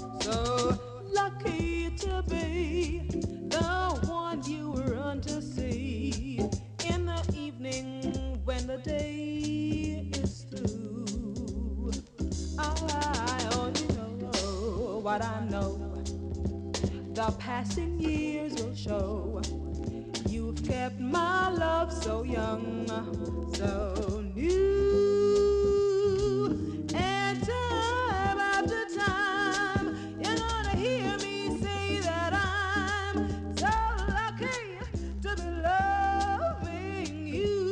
So lucky to be the one you run to see in the evening when the day is through. I only know what I know. The passing years will show. You've kept my love so young, so new. And time after time, you're gonna hear me say that I'm so lucky to be loving you.